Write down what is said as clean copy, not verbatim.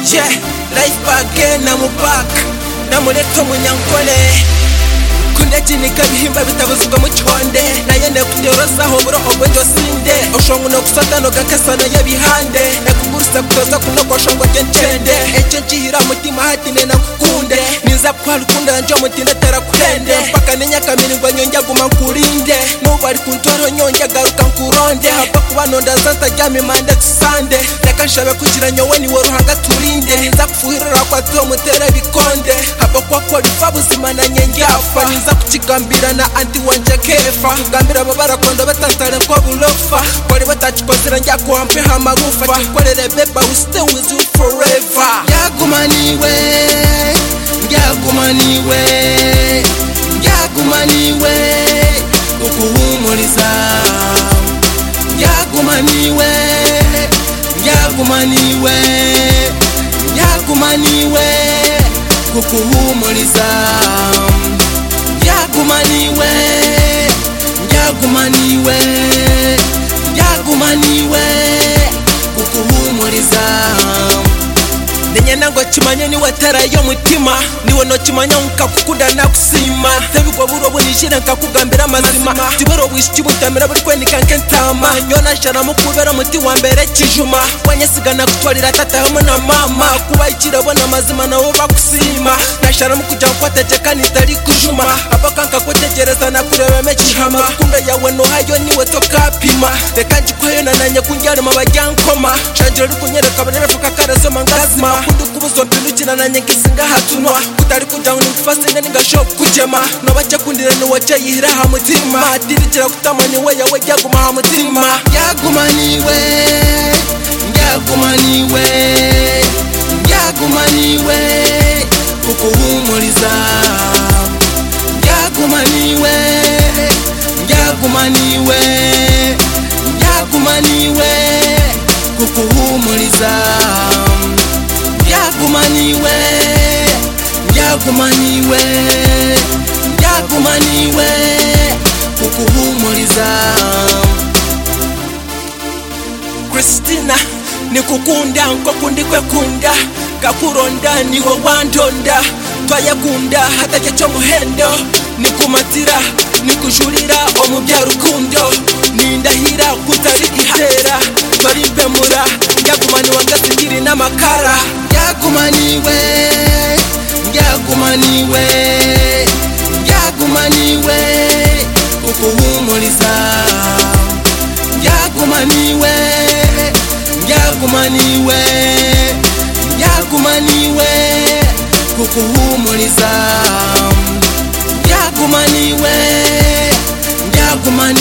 Yeah, life again na mupaka na muleto munyankole kundakinika bihimba bitabuzwa mu cyonde nayende kutyorosaho buro obwenjo sinde oshongo no kusata no gakasana yabihande nakugurusa kutoza kuno kwashongo gentende echo chihira mutima hatine nakukunde niza kwalukunda njo mutinda tarakulende mpaka nenyaka miringo nyonja guma nkurinde nubari kuntoro nyonja garuka nkuronde hapa kubanonda zanta jami mande tusande nakashabe kugira nyowe ni woruhanga turinde niza kufuhirira kwa to mutera bikonde hapa kwa bifabuzima na nyenjafa niza kuchigambira na anti wanje kefa kugambira babara kondo batantare kwa bulofa kwali batachikozera njya kwampe hamagufa chikolere beba we stay with you forever yagumaniwe yagumaniwe yagumaniwe ukuhumuriza yagumaniwe yagumaniwe yagumaniwe kukuhumuriza yagumaniwe yagumaniwe yagumaniwe kukuhumuriza nenyana ngo kimanye ni watara yo mutima niwe no kimanya nkakukunda nakusima tebigwa buro bunishira nkakugambira amazima tibero bwishi butamira buri kwenika nkentama nyona shara mukubera muti wa mbere kijuma wanyesigana kutwalira tata hamwe na mama kuba ikirabona amazima nawo bakusima nashara mukujya kwategeka nitari kujuma abakanka kwetegereza na kureba mekihama kunda yawe no hayo niwe tokapima reka njikwayo nananye kunjyara mabajyankoma shanjira kunyereka barebe tukakarazo mangazima kundi kubuzo mpinukina nananye nkisinga hatunwa kutari kujya ngo nikufasinga ningasho kujema no bacya kundira ni wacha yihira ha mutima atirikira kutamani we yawe yaguma ha mutima yagumaniwe yagumaniwe yagumaniwe kukuhumuriza yagumaniwe yagumaniwe yagumaniwe kukuhumuriza yagumaniwe yagumaniwe yagumaniwe kukuhumuriza Christina nikukunda nko kundikwe kunda kakuronda niwe wandonda twayakunda hata cyo muhendo nikumatira nikujurira omubya rukundo nindahira kutari ihera barimpemura yagumani wangasikiri n'amakara yagumaniwe yagumaniwe yagumaniwe kukuhumuriza yagumaniwe yagumaniwe yagumaniwe kukuhumuriza yagumaniwe yagumaniwe